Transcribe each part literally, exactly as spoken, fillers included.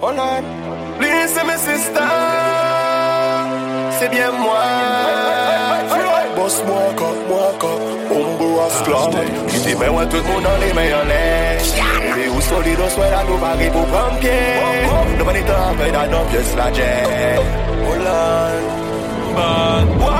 Hold on. Listen, mes sister. C'est bien moi. Boss, moi, quand, moi, quand. Ombo à sclam. Qui dit, ben, ouais, tout le monde dans les mains en l'air. Et où solide, on soit là, nous paris pour prendre pied. Nous venons t'en faire dans nos pièces, la jet. Hold on. Bad boy.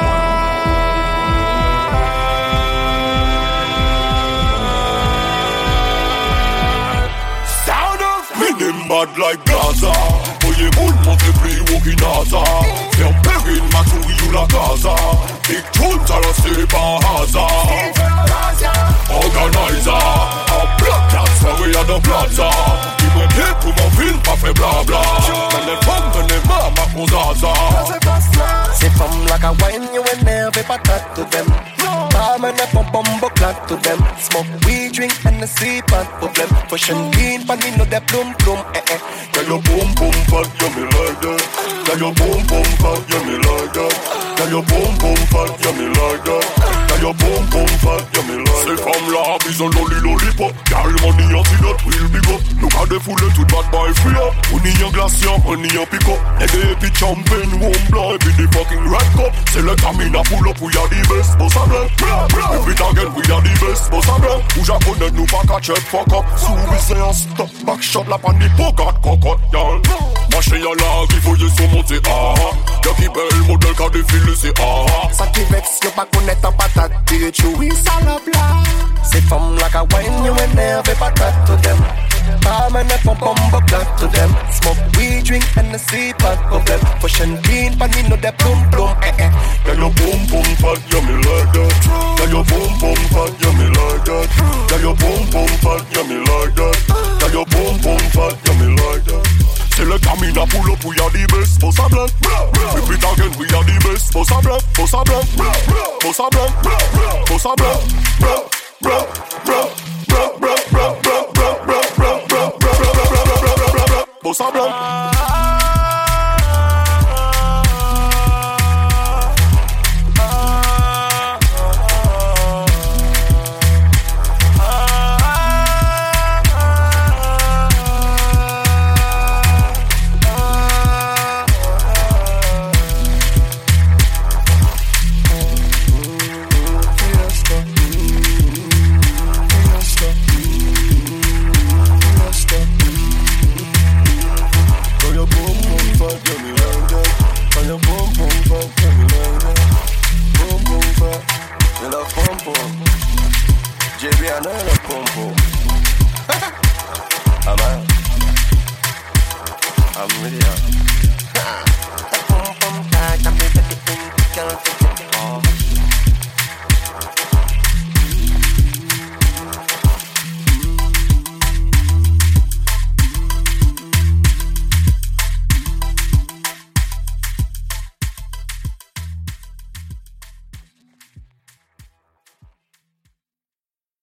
Bad like Gaza. Oye moun montre plus ou qui nasa. Faire périn ma souris ou la Gaza. Big tune ça la c'est pas hasard. Organizer. En bloc quatre soirées à de plaza. Qui m'ont bien pour mon film pas fait blabla. Mais les femmes venaient maman aux hasards. C'est femmes like a wine you and never patat to them. Palm and a pump bumbo clot to them. Smoke weed, drink and a sip and problem. Push and clean, pan me know that plum plum. Eh eh. Girl your boom boom fat, you me like that. Girl your boom boom fat, you me like that. Girl your boom boom fat, you me like that. Girl your boom boom fat, you me like that. Ces femmes-là, ils ont lolly lollipop. Girl money en silote, real big up. Nous gars défoulés tout bad boy free up. On y en glacier, on y en pick up. Et des épis champagne, rhum blanc, et puis des fucking red cup. C'est le camina pull up, we are the best, boss à blanc. Every target, we are the best, boss à blanc. Ou japonais, nous pas catch up, fuck up. Sous-visé en stop, back shot, la panique, bogart, cocotte, y'all. Marcher à la vie, faut y surmonter, ah ah. Y'a qui belle modèle, qu'a défilé, c'est ah ah. Ça qui vexe, y'a pas connaître en patate, t'es chewy, salope là. C'est femmes like a wine, you and never patat to them. Palm and a pump bumbo clot to them. Smoke weed, drink and a sip and problem. Push and clean, pan me know that plum plum. Eh eh. Girl your boom boom fat, you me like that. Girl your boom boom fat, you me like that. Girl your boom boom fat, you me like that. Girl your boom boom fat, you me like that. C'est le camina pull up, we are the best, boss à blanc. Repeat again, we are the best, boss à blanc, boss à blanc, boss à blanc, boss à blanc, bro, bro, bro, bro, bro, bro, bro, bro, bro, bro, bro, bro, bro, bro, bro, boss à blanc. J B, I know you love pom pom. I'm out. I'm really out.